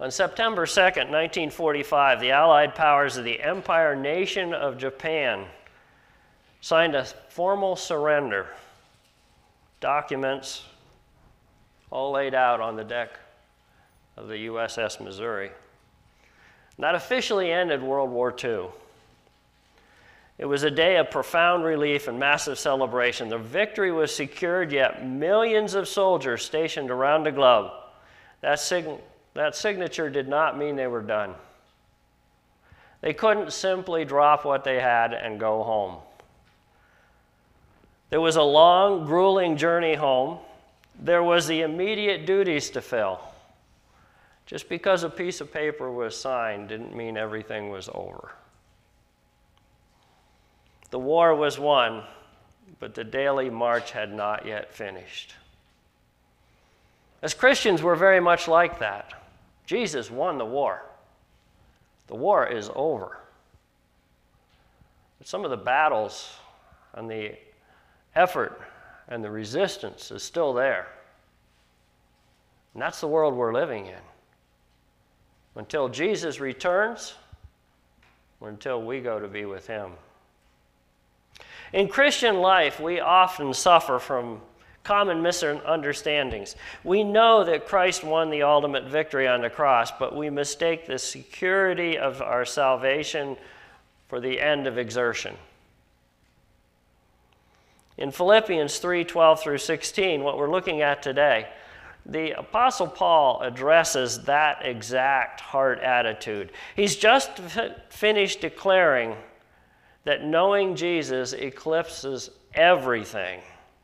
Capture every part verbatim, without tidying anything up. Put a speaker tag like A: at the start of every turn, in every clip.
A: On September second, nineteen forty-five, the Allied powers of the Empire Nation of Japan signed a formal surrender. Documents all laid out on the deck of the U S S Missouri. And that officially ended World War Two. It was a day of profound relief and massive celebration. The victory was secured, yet millions of soldiers stationed around the globe. That, sig- that signature did not mean they were done. They couldn't simply drop what they had and go home. There was a long, grueling journey home. There was the immediate duties to fill. Just because a piece of paper was signed didn't mean everything was over. The war was won, but the daily march had not yet finished. As Christians, we're very much like that. Jesus won the war. The war is over. But some of the battles and the effort and the resistance is still there. And that's the world we're living in. Until Jesus returns, or until we go to be with him. In Christian life, we often suffer from common misunderstandings. We know that Christ won the ultimate victory on the cross, but we mistake the security of our salvation for the end of exertion. In Philippians three, twelve through sixteen, what we're looking at today, the Apostle Paul addresses that exact heart attitude. He's just f- finished declaring that knowing Jesus eclipses everything.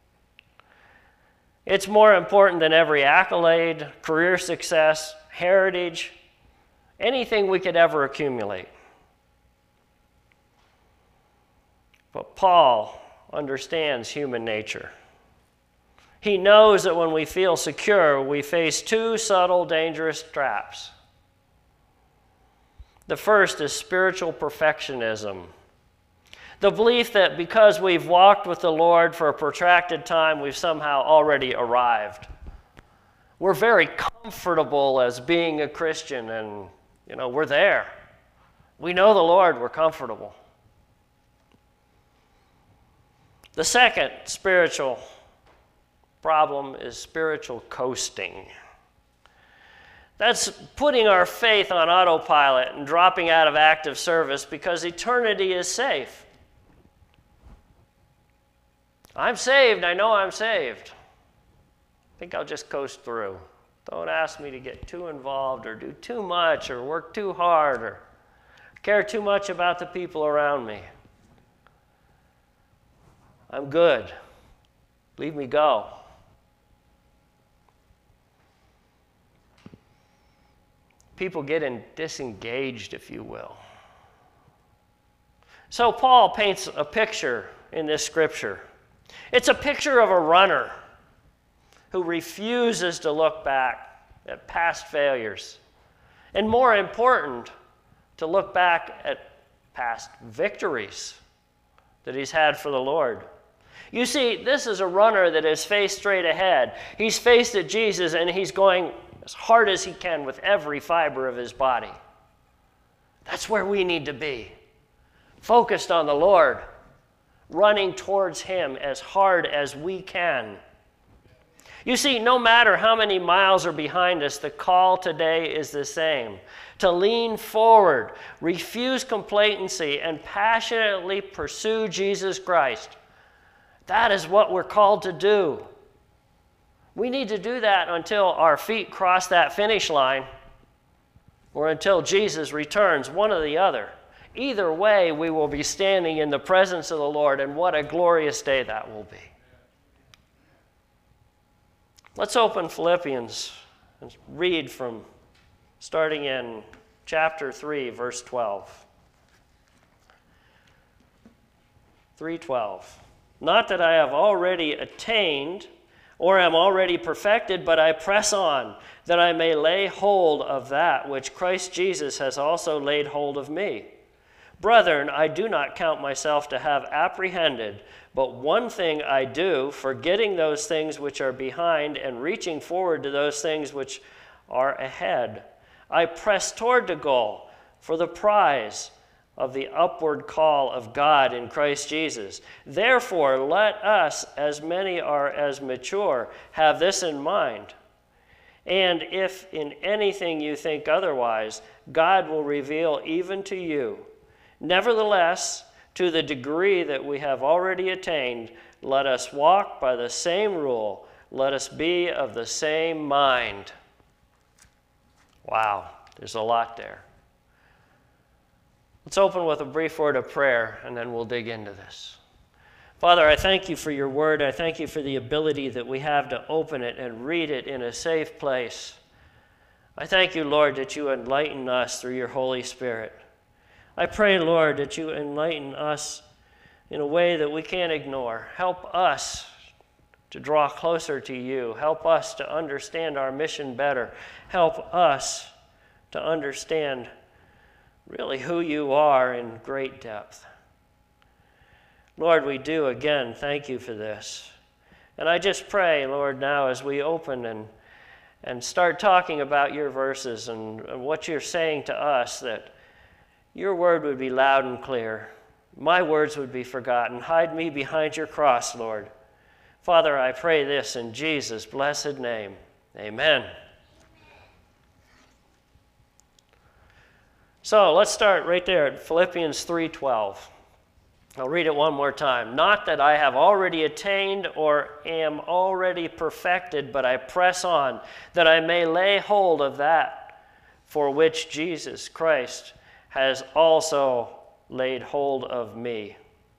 A: It's more important than every accolade, career success, heritage, anything we could ever accumulate. But Paul understands human nature. He knows that when we feel secure, we face two subtle, dangerous traps. The first is spiritual perfectionism. The belief that because we've walked with the Lord for a protracted time, we've somehow already arrived. We're very comfortable as being a Christian, and, you know, we're there. We know the Lord, we're comfortable. The second spiritual problem is spiritual coasting. That's putting our faith on autopilot and dropping out of active service because eternity is safe. I'm saved, I know I'm saved. I think I'll just coast through. Don't ask me to get too involved or do too much or work too hard or care too much about the people around me. I'm good. Leave me go. People get in disengaged, if you will. So Paul paints a picture in this scripture. It's a picture of a runner who refuses to look back at past failures. And more important, to look back at past victories that he's had for the Lord. You see, this is a runner that is faced straight ahead. He's faced at Jesus and he's going as hard as he can with every fiber of his body. That's where we need to be. Focused on the Lord, running towards him as hard as we can. You see, no matter how many miles are behind us, the call today is the same. To lean forward, refuse complacency, and passionately pursue Jesus Christ. That is what we're called to do. We need to do that until our feet cross that finish line or until Jesus returns, one or the other. Either way, we will be standing in the presence of the Lord, and what a glorious day that will be. Let's open Philippians and read from starting in chapter three, verse twelve. three twelve. Not that I have already attained or am already perfected, but I press on, that I may lay hold of that which Christ Jesus has also laid hold of me. Brethren, I do not count myself to have apprehended, but one thing I do, forgetting those things which are behind and reaching forward to those things which are ahead. I press toward the goal for the prize of the upward call of God in Christ Jesus. Therefore, let us, as many are as mature, have this in mind. And if in anything you think otherwise, God will reveal even to you. Nevertheless, to the degree that we have already attained, let us walk by the same rule. Let us be of the same mind. Wow, there's a lot there. Let's open with a brief word of prayer, and then we'll dig into this. Father, I thank you for your word. I thank you for the ability that we have to open it and read it in a safe place. I thank you, Lord, that you enlighten us through your Holy Spirit. I pray, Lord, that you enlighten us in a way that we can't ignore. Help us to draw closer to you. Help us to understand our mission better. Help us to understand really who you are in great depth. Lord, we do again thank you for this. And I just pray, Lord, now as we open and, and start talking about your verses and, and what you're saying to us, that your word would be loud and clear. My words would be forgotten. Hide me behind your cross, Lord. Father, I pray this in Jesus' blessed name. Amen. So let's start right there at Philippians three twelve. I'll read it one more time. Not that I have already attained or am already perfected, but I press on, that I may lay hold of that for which Jesus Christ has also laid hold of me.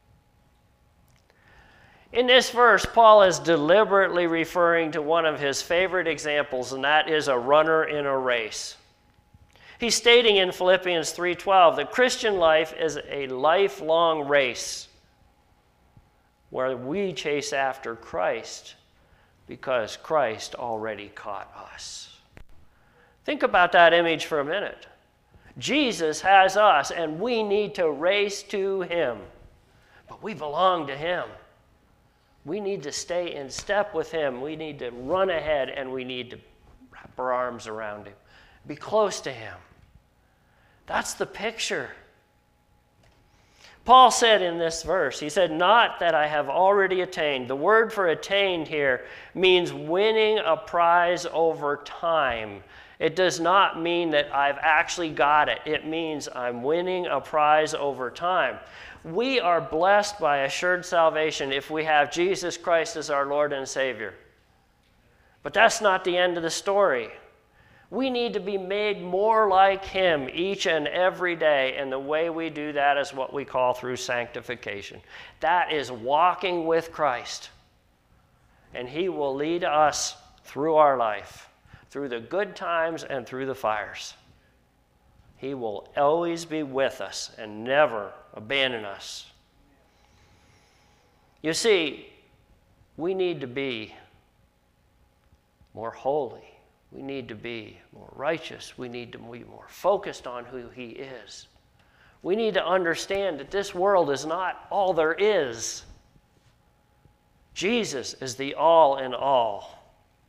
A: In this verse, Paul is deliberately referring to one of his favorite examples, and that is a runner in a race. He's stating in Philippians three twelve that Christian life is a lifelong race where we chase after Christ because Christ already caught us. Think about that image for a minute. Jesus has us, and we need to race to him, but we belong to him. We need to stay in step with him. We need to run ahead, and we need to wrap our arms around him, be close to him. That's the picture. Paul said in this verse, he said, not that I have already attained. The word for attained here means winning a prize over time. It does not mean that I've actually got it. It means I'm winning a prize over time. We are blessed by assured salvation if we have Jesus Christ as our Lord and Savior. But that's not the end of the story. We need to be made more like him each and every day, and the way we do that is what we call through sanctification. That is walking with Christ, and he will lead us through our life, through the good times and through the fires. He will always be with us and never abandon us. You see, we need to be more holy. We need to be more righteous. We need to be more focused on who he is. We need to understand that this world is not all there is. Jesus is the all in all.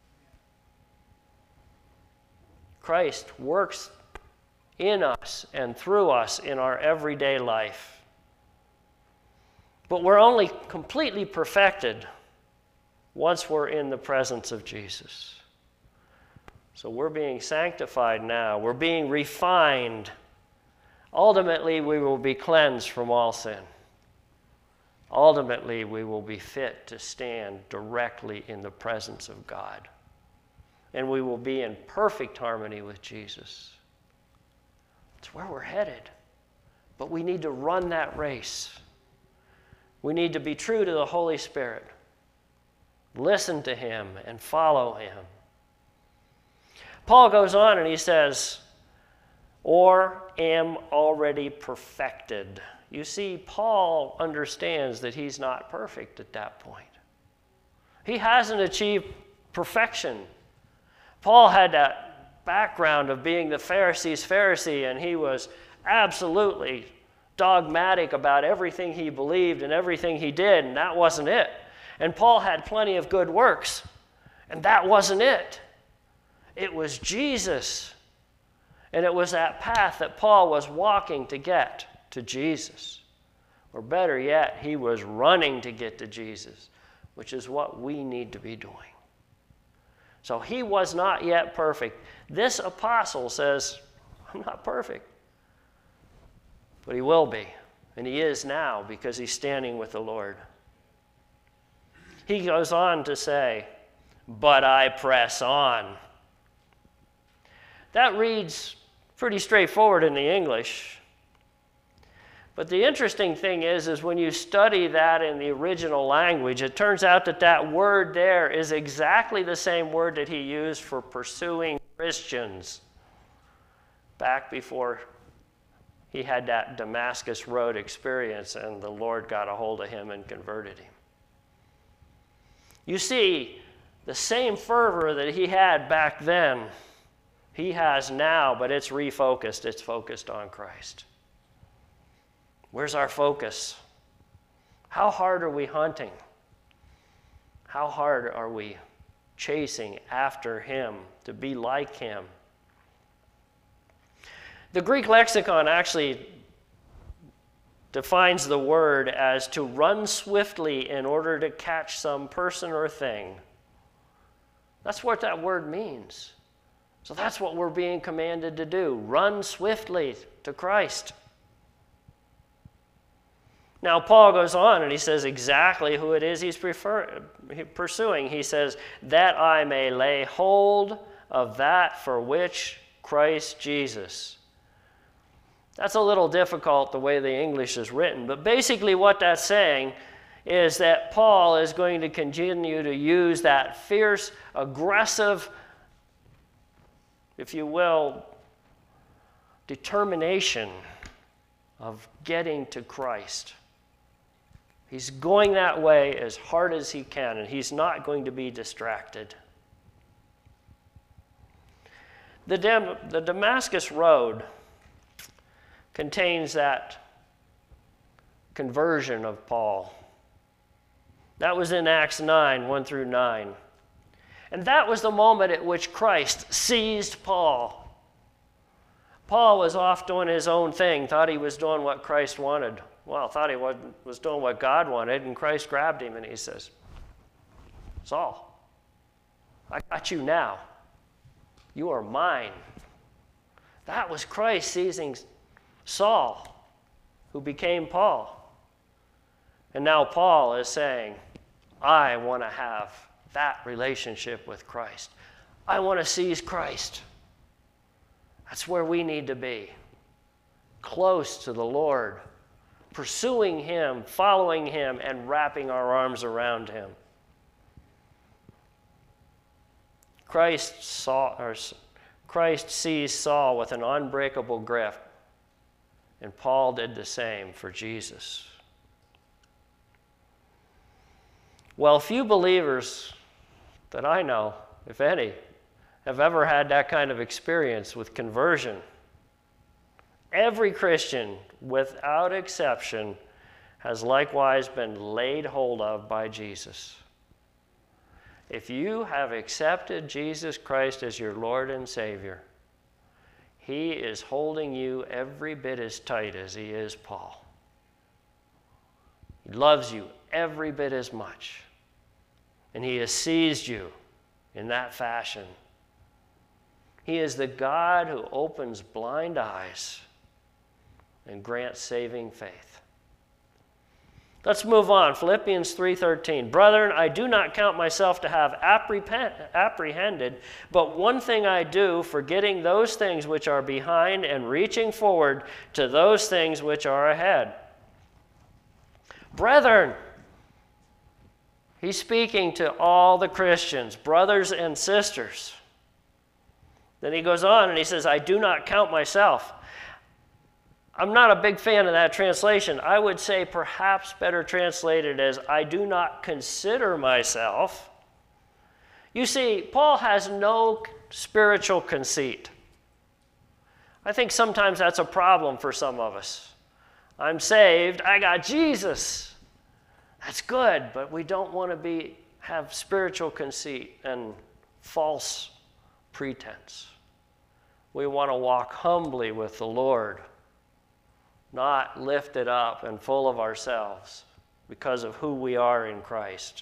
A: Christ works in us and through us in our everyday life. But we're only completely perfected once we're in the presence of Jesus. So we're being sanctified now. We're being refined. Ultimately, we will be cleansed from all sin. Ultimately, we will be fit to stand directly in the presence of God. And we will be in perfect harmony with Jesus. It's where we're headed. But we need to run that race. We need to be true to the Holy Spirit. Listen to him and follow him. Paul goes on and he says, or am already perfected. You see, Paul understands that he's not perfect at that point. He hasn't achieved perfection. Paul had that background of being the Pharisees' Pharisee, and he was absolutely dogmatic about everything he believed and everything he did, and that wasn't it. And Paul had plenty of good works, and that wasn't it. It was Jesus. And it was that path that Paul was walking to get to Jesus. Or better yet, he was running to get to Jesus, which is what we need to be doing. So he was not yet perfect. This apostle says, I'm not perfect. But he will be. And he is now because he's standing with the Lord. He goes on to say, but I press on. That reads pretty straightforward in the English. But the interesting thing is, is when you study that in the original language, it turns out that that word there is exactly the same word that he used for pursuing Christians back before he had that Damascus Road experience and the Lord got a hold of him and converted him. You see, the same fervor that he had back then, he has now, but it's refocused. It's focused on Christ. Where's our focus? How hard are we hunting? How hard are we chasing after him to be like him? The Greek lexicon actually defines the word as to run swiftly in order to catch some person or thing. That's what that word means. So that's what we're being commanded to do. Run swiftly to Christ. Now, Paul goes on and he says exactly who it is he's prefer- pursuing. He says, that I may lay hold of that for which Christ Jesus. That's a little difficult the way the English is written, but basically what that's saying is that Paul is going to continue to use that fierce, aggressive, if you will, determination of getting to Christ. He's going that way as hard as he can, and he's not going to be distracted. The, Dam- the Damascus Road contains that conversion of Paul. That was in Acts nine, one through nine. And that was the moment at which Christ seized Paul. Paul was off doing his own thing, thought he was doing what Christ wanted. Well, thought he was doing what God wanted, and Christ grabbed him and he says, Saul, I got you now. You are mine. That was Christ seizing Saul, who became Paul. And now Paul is saying, I want to have that relationship with Christ. I want to seize Christ. That's where we need to be. Close to the Lord, pursuing him, following him, and wrapping our arms around him. Christ saw, or Christ seized Saul with an unbreakable grip, and Paul did the same for Jesus. Well, few believers that I know, if any, have ever had that kind of experience with conversion. Every Christian, without exception, has likewise been laid hold of by Jesus. If you have accepted Jesus Christ as your Lord and Savior, he is holding you every bit as tight as he is Paul. He loves you every bit as much. And he has seized you in that fashion. He is the God who opens blind eyes and grants saving faith. Let's move on. Philippians three thirteen. Brethren, I do not count myself to have apprehended, but one thing I do, forgetting those things which are behind and reaching forward to those things which are ahead. Brethren, he's speaking to all the Christians, brothers and sisters. Then he goes on and he says, I do not count myself. I'm not a big fan of that translation. I would say perhaps better translated as, I do not consider myself. You see, Paul has no spiritual conceit. I think sometimes that's a problem for some of us. I'm saved, I got Jesus. That's good, but we don't want to be have spiritual conceit and false pretense. We want to walk humbly with the Lord, not lifted up and full of ourselves because of who we are in Christ.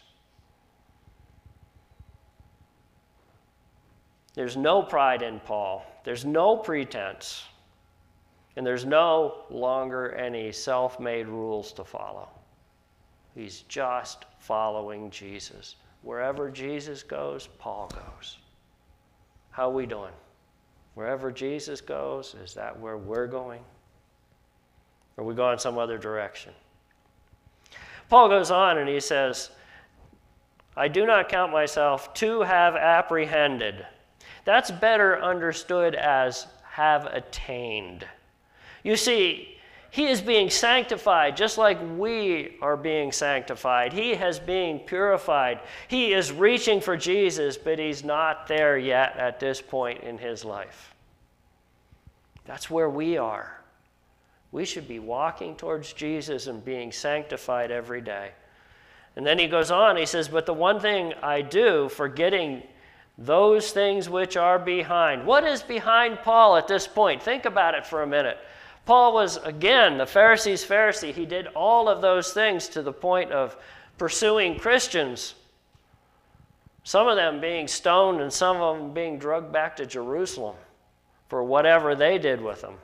A: There's no pride in Paul. There's no pretense. And there's no longer any self-made rules to follow. He's just following Jesus. Wherever Jesus goes, Paul goes. How are we doing? Wherever Jesus goes, is that where we're going? Or are we going some other direction? Paul goes on and he says, I do not count myself to have apprehended. That's better understood as have attained. You see, he is being sanctified just like we are being sanctified. He has been purified. He is reaching for Jesus, but he's not there yet at this point in his life. That's where we are. We should be walking towards Jesus and being sanctified every day. And then he goes on, he says, but the one thing I do, forgetting those things which are behind. What is behind Paul at this point? Think about it for a minute. Paul was, again, the Pharisees' Pharisee. He did all of those things to the point of pursuing Christians, some of them being stoned and some of them being dragged back to Jerusalem for whatever they did with them.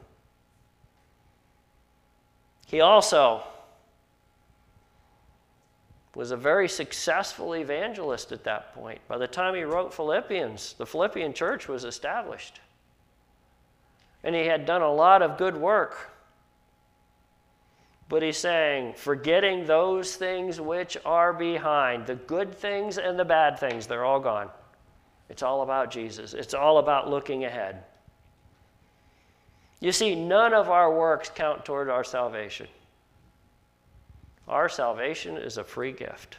A: He also was a very successful evangelist at that point. By the time he wrote Philippians, the Philippian church was established. And he had done a lot of good work. But he's saying, forgetting those things which are behind, the good things and the bad things, they're all gone. It's all about Jesus. It's all about looking ahead. You see, none of our works count toward our salvation. Our salvation is a free gift.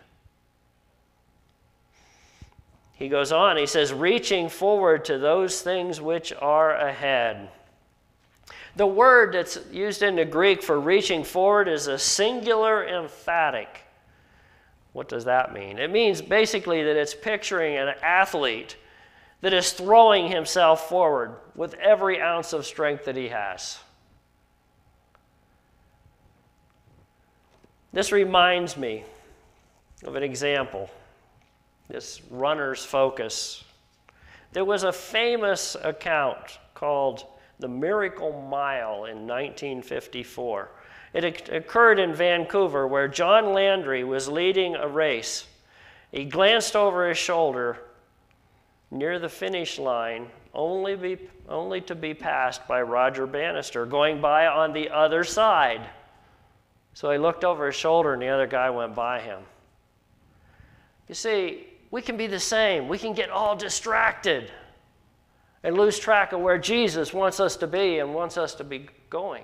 A: He goes on, he says, reaching forward to those things which are ahead. The word that's used in the Greek for reaching forward is a singular emphatic. What does that mean? It means basically that it's picturing an athlete that is throwing himself forward with every ounce of strength that he has. This reminds me of an example, this runner's focus. There was a famous account called the Miracle Mile in nineteen fifty-four. It occurred in Vancouver where John Landry was leading a race. He glanced over his shoulder near the finish line, only, be, only to be passed by Roger Bannister going by on the other side. So he looked over his shoulder and the other guy went by him. You see, we can be the same. We can get all distracted and lose track of where Jesus wants us to be and wants us to be going.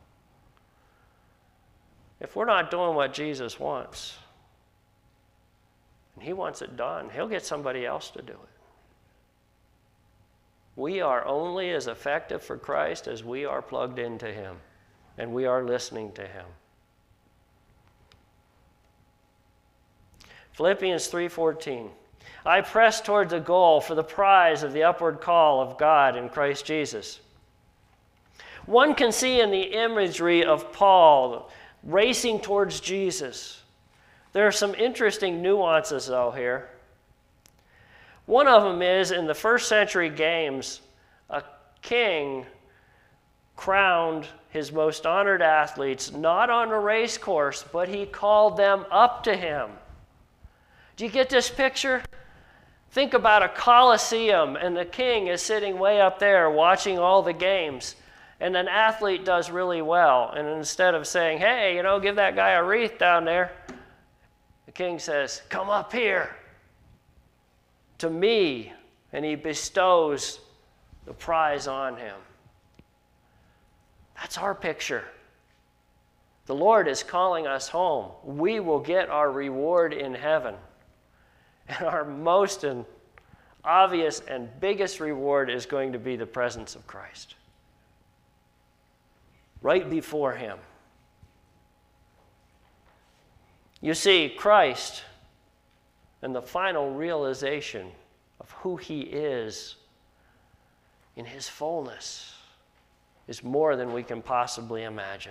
A: If we're not doing what Jesus wants, and he wants it done, he'll get somebody else to do it. We are only as effective for Christ as we are plugged into him and we are listening to him. Philippians three fourteen. I press toward the goal for the prize of the upward call of God in Christ Jesus. One can see in the imagery of Paul racing towards Jesus. There are some interesting nuances, though, here. One of them is in the first century games, a king crowned his most honored athletes not on a race course, but he called them up to him. Do you get this picture? Think about a coliseum, and the king is sitting way up there watching all the games, and an athlete does really well. And instead of saying, hey, you know, give that guy a wreath down there, the king says, come up here to me, and he bestows the prize on him. That's our picture. The Lord is calling us home. We will get our reward in heaven. And our most and obvious and biggest reward is going to be the presence of Christ. Right before him. You see, Christ and the final realization of who he is in his fullness is more than we can possibly imagine.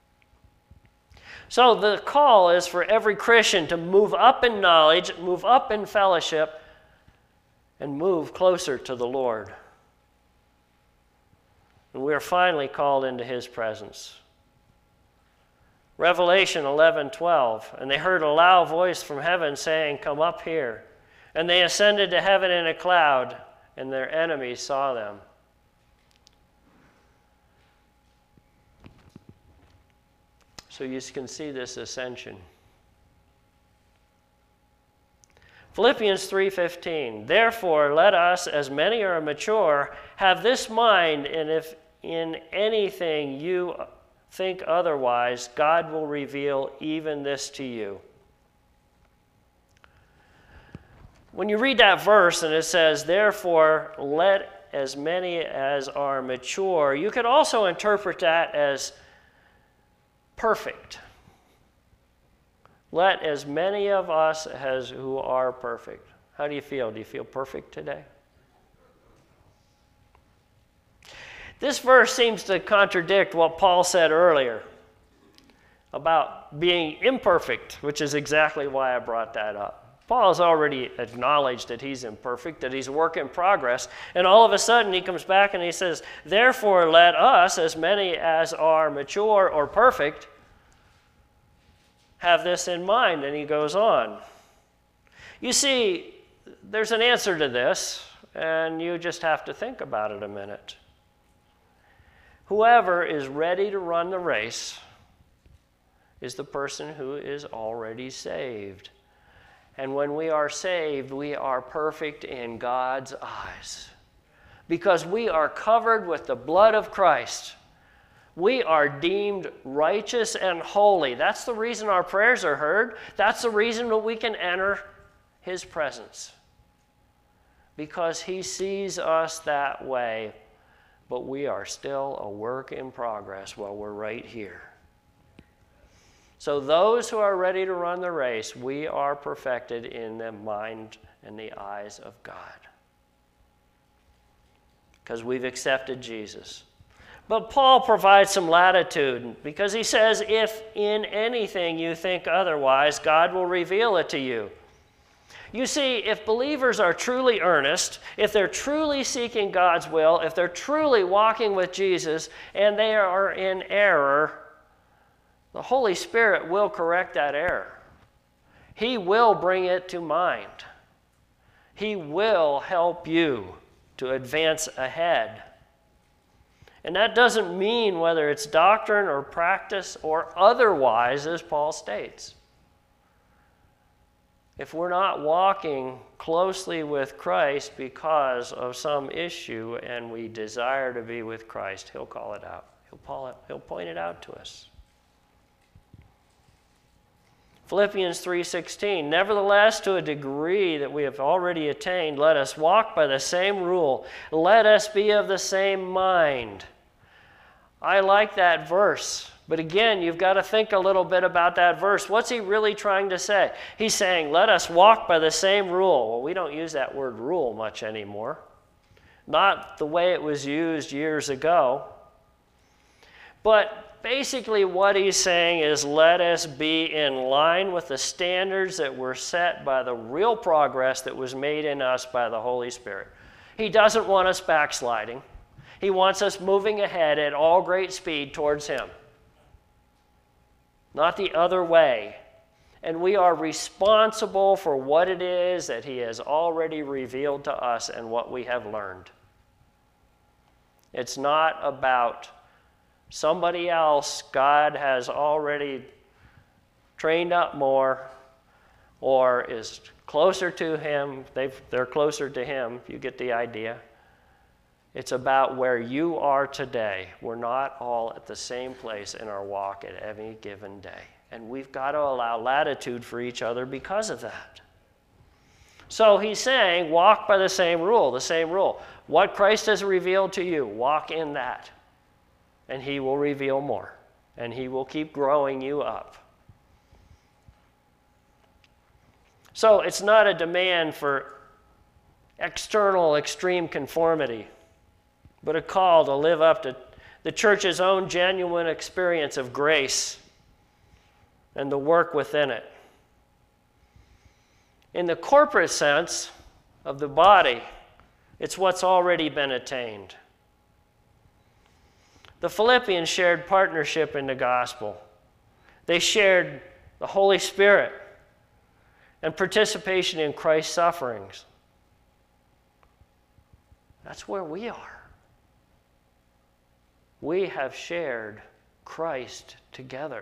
A: So the call is for every Christian to move up in knowledge, move up in fellowship, and move closer to the Lord. And we are finally called into his presence. Revelation eleven twelve, and they heard a loud voice from heaven saying, "Come up here." And they ascended to heaven in a cloud, and their enemies saw them. So you can see this ascension. Philippians three fifteen, therefore let us, as many are mature, have this mind, and if in anything you think otherwise, God will reveal even this to you. When you read that verse and it says, therefore let as many as are mature, you could also interpret that as perfect. Let as many of us as who are perfect. How do you feel? Do you feel perfect today? This verse seems to contradict what Paul said earlier about being imperfect, which is exactly why I brought that up. Paul has already acknowledged that he's imperfect, that he's a work in progress, and all of a sudden he comes back and he says, therefore let us, as many as are mature or perfect, have this in mind, and he goes on. You see, there's an answer to this, and you just have to think about it a minute. Whoever is ready to run the race is the person who is already saved. And when we are saved, we are perfect in God's eyes because we are covered with the blood of Christ. We are deemed righteous and holy. That's the reason our prayers are heard. That's the reason that we can enter his presence, because he sees us that way, but we are still a work in progress while we're right here. So those who are ready to run the race, we are perfected in the mind and the eyes of God, because we've accepted Jesus. But Paul provides some latitude, because he says, if in anything you think otherwise, God will reveal it to you. You see, if believers are truly earnest, if they're truly seeking God's will, if they're truly walking with Jesus, and they are in error, the Holy Spirit will correct that error. He will bring it to mind. He will help you to advance ahead. And that doesn't mean whether it's doctrine or practice or otherwise, as Paul states. If we're not walking closely with Christ because of some issue and we desire to be with Christ, he'll call it out. He'll, he'll point it out to us. Philippians three sixteen, nevertheless, to a degree that we have already attained, let us walk by the same rule. Let us be of the same mind. I like that verse. But again, you've got to think a little bit about that verse. What's he really trying to say? He's saying, let us walk by the same rule. Well, we don't use that word rule much anymore. Not the way it was used years ago. But basically what he's saying is, let us be in line with the standards that were set by the real progress that was made in us by the Holy Spirit. He doesn't want us backsliding. He wants us moving ahead at all great speed towards him, not the other way. And we are responsible for what it is that he has already revealed to us and what we have learned. It's not about somebody else God has already trained up more or is closer to him. They've, they're closer to him, you get the idea. It's about where you are today. We're not all at the same place in our walk at any given day. And we've got to allow latitude for each other because of that. So he's saying, walk by the same rule, the same rule. What Christ has revealed to you, walk in that. And he will reveal more. And he will keep growing you up. So it's not a demand for external extreme conformity. but a call to live up to the church's own genuine experience of grace and the work within it. In the corporate sense of the body, it's what's already been attained. The Philippians shared partnership in the gospel. They shared the Holy Spirit and participation in Christ's sufferings. That's where we are. We have shared Christ together.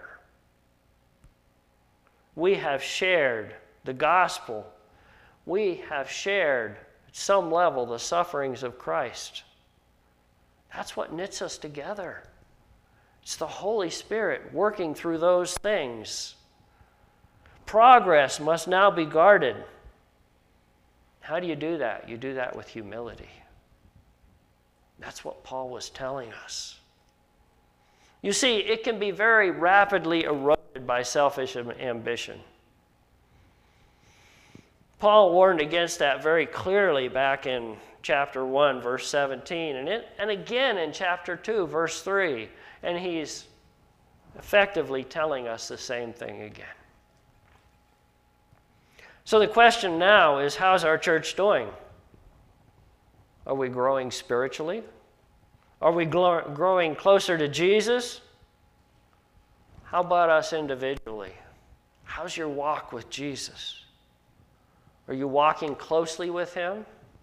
A: We have shared the gospel. We have shared, at some level, the sufferings of Christ. That's what knits us together. It's the Holy Spirit working through those things. Progress must now be guarded. How do you do that? You do that with humility. That's what Paul was telling us. You see, it can be very rapidly eroded by selfish ambition. Paul warned against that very clearly back in chapter one, verse seventeen, and, it, and again in chapter two, verse three. And he's effectively telling us the same thing again. So the question now is, how's our church doing? Are we growing spiritually? Are we gl- growing closer to Jesus? How about us individually? How's your walk with Jesus? Are you walking closely with him?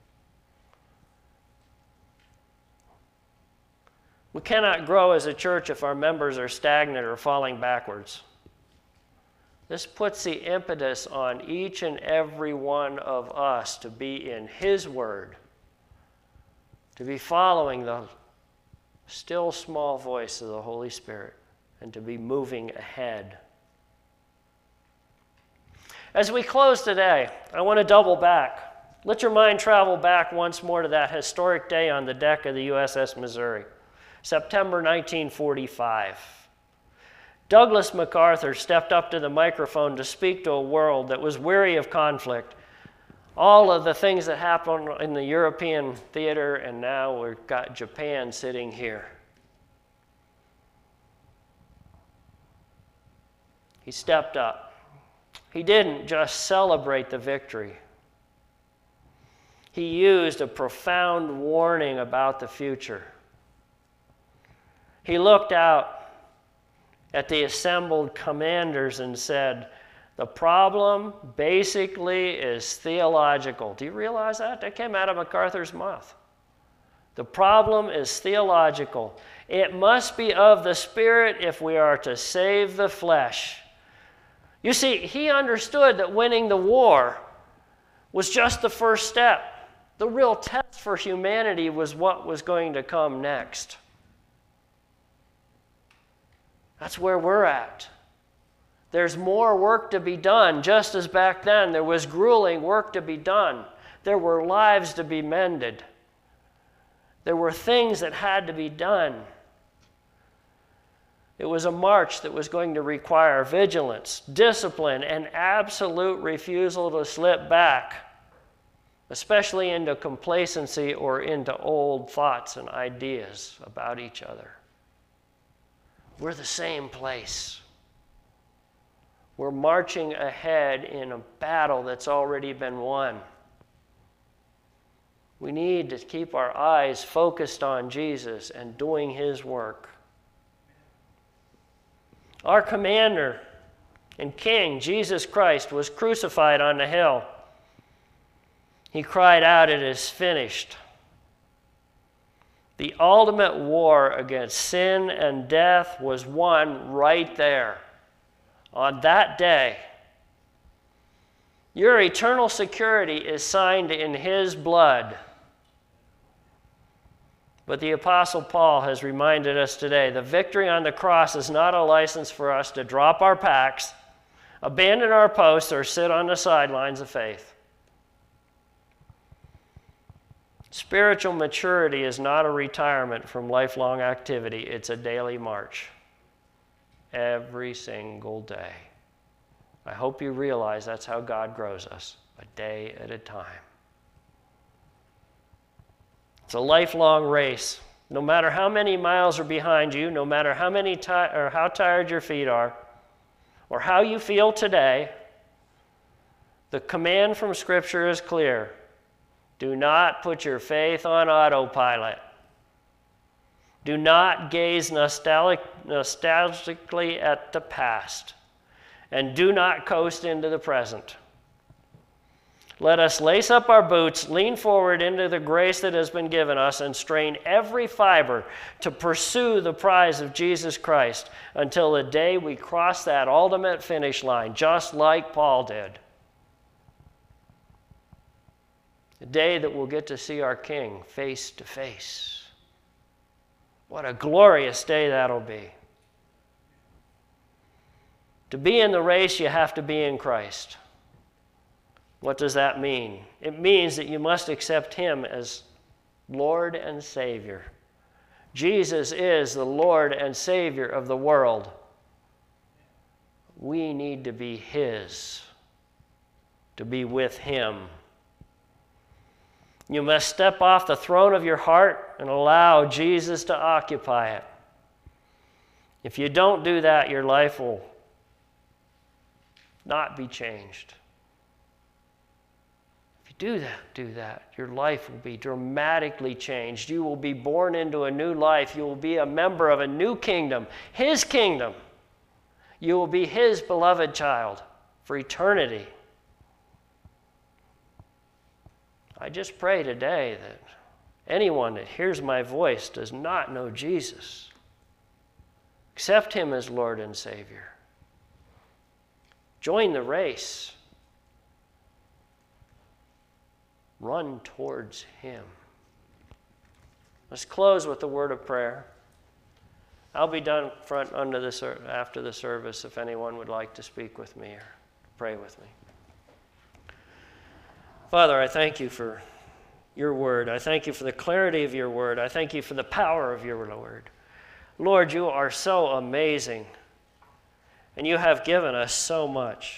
A: We cannot grow as a church if our members are stagnant or falling backwards. This puts the impetus on each and every one of us to be in his word, to be following the still small voice of the Holy Spirit, and to be moving ahead. As we close today, I want to double back. Let your mind travel back once more to that historic day on the deck of the U S S Missouri, September nineteen forty-five. Douglas MacArthur stepped up to the microphone to speak to a world that was weary of conflict. All of the things that happened in the European theater, and now we've got Japan sitting here. He stepped up. He didn't just celebrate the victory. He used a profound warning about the future. He looked out at the assembled commanders and said, the problem basically is theological. Do you realize that? That came out of MacArthur's mouth. The problem is theological. It must be of the Spirit if we are to save the flesh. You see, he understood that winning the war was just the first step. The real test for humanity was what was going to come next. That's where we're at. There's more work to be done, just as back then there was grueling work to be done. There were lives to be mended. There were things that had to be done. It was a march that was going to require vigilance, discipline, and absolute refusal to slip back, especially into complacency or into old thoughts and ideas about each other. We're the same place. We're marching ahead in a battle that's already been won. We need to keep our eyes focused on Jesus and doing his work. Our commander and king, Jesus Christ, was crucified on the hill. He cried out, "It is finished." The ultimate war against sin and death was won right there, on that day. Your eternal security is signed in his blood. But the Apostle Paul has reminded us today, the victory on the cross is not a license for us to drop our packs, abandon our posts, or sit on the sidelines of faith. Spiritual maturity is not a retirement from lifelong activity. It's a daily march. Every single day. I hope you realize that's how God grows us, a day at a time. It's a lifelong race. No matter how many miles are behind you, no matter how many ti- or how tired your feet are, or how you feel today, the command from Scripture is clear. Do not put your faith on autopilot. Do not gaze nostalgic, nostalgically at the past. And do not coast into the present. Let us lace up our boots, lean forward into the grace that has been given us, and strain every fiber to pursue the prize of Jesus Christ until the day we cross that ultimate finish line, just like Paul did. The day that we'll get to see our King face to face. What a glorious day that'll be. To be in the race, you have to be in Christ. What does that mean? It means that you must accept Him as Lord and Savior. Jesus is the Lord and Savior of the world. We need to be His, to be with Him. You must step off the throne of your heart and allow Jesus to occupy it. If you don't do that, your life will not be changed. If you do that, do that, your life will be dramatically changed. You will be born into a new life. You will be a member of a new kingdom, His kingdom. You will be His beloved child for eternity. I just pray today that anyone that hears my voice does not know Jesus. Accept Him as Lord and Savior. Join the race. Run towards Him. Let's close with a word of prayer. I'll be down front under the, after the service if anyone would like to speak with me or pray with me. Father, I thank You for Your word. I thank You for the clarity of Your word. I thank You for the power of Your word. Lord, You are so amazing, and You have given us so much,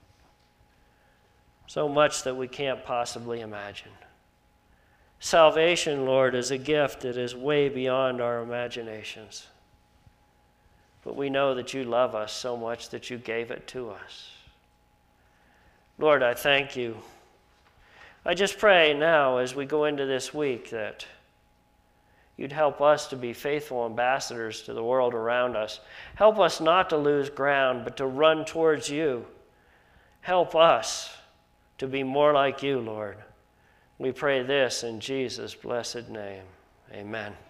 A: so much that we can't possibly imagine. Salvation, Lord, is a gift that is way beyond our imaginations. But we know that You love us so much that You gave it to us. Lord, I thank You. I just pray now as we go into this week that You'd help us to be faithful ambassadors to the world around us. Help us not to lose ground, but to run towards You. Help us to be more like You, Lord. We pray this in Jesus' blessed name. Amen.